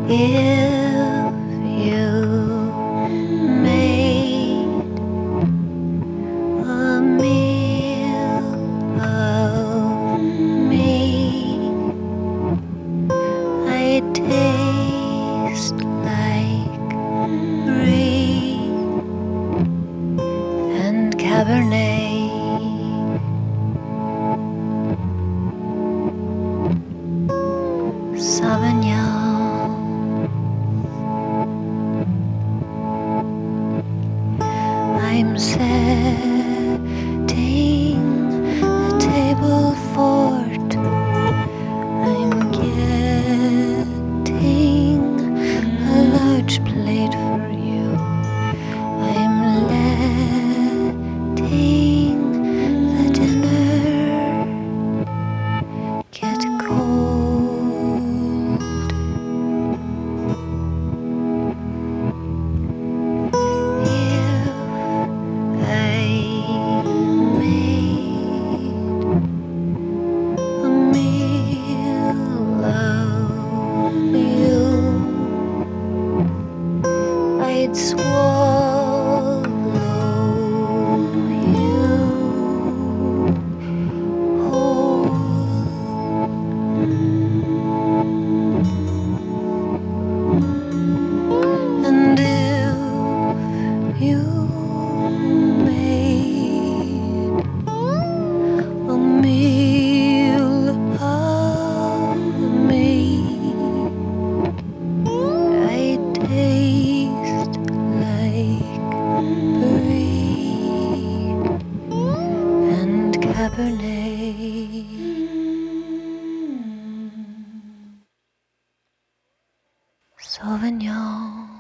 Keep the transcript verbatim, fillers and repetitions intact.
If you made a meal of me, I'd taste like Brie and Cabernet Sauvignon. I'm setting the table for two. I'm getting a large plate for you. I'm letting the dinner get cold. If I made a meal of you, I'd swallow you whole. And if you made a meal of me, I'd taste like Brie and Cabernet Sauvignon.